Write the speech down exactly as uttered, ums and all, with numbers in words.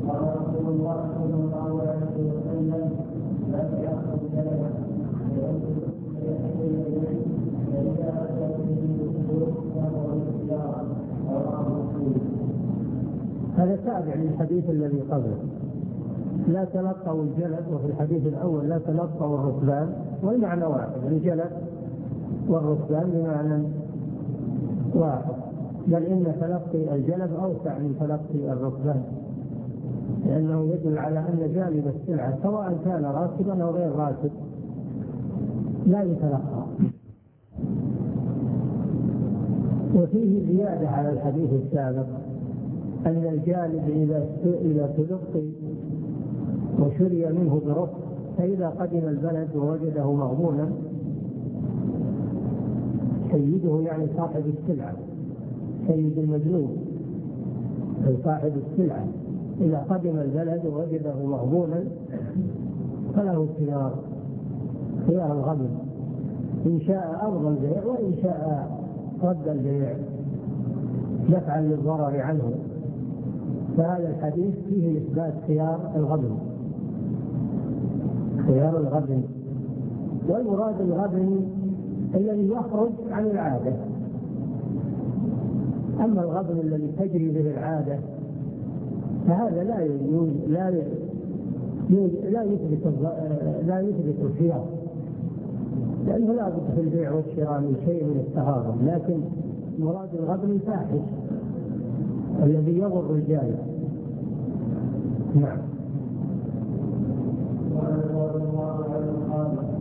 قال رسول الله صلى الله عليه وسلم لا تأخذ جلبا فإذا أتى به الدخول فهو الاختيار رواه مسلم. هذا تابع للحديث الذي قبله، لا تلقوا الجلد، وفي الحديث الأول لا تلقوا الركبان، والمعنى واحد، الجلد والركبان بمعنى واحد، بل إن تلقي الجلد أوسع من تلقي الركبان، لأنه يدل على أن جانب السلعة سواء كان راكبا أو غير راكب لا يتلقى. وفيه زيادة على الحديث السابق أن الجانب إذا إذا تلقي وشري منه برفق، فإذا قدم البلد ووجده مغبونا سيده، يعني صاحب السلعة، سيد المجلوب صاحب السلعة، إذا قدم البلد ووجده مغبونا فله خيار خيار الغبن، إن شاء أرضى البيع وإن شاء رد البيع دفعا للضرر عنه. فهذا الحديث فيه إثبات خيار الغبن، خيار الغبن، والمراد الغبن الذي يخرج عن العادة. أما الغبن الذي تجري به العادة فهذا لا لا لا يثبت لا يثبت الخيار، لأنه لا بد في البيع والشراء من شيء من التهاون، لكن مراد الغبن الفاحش الذي يضر الجانب. نعم.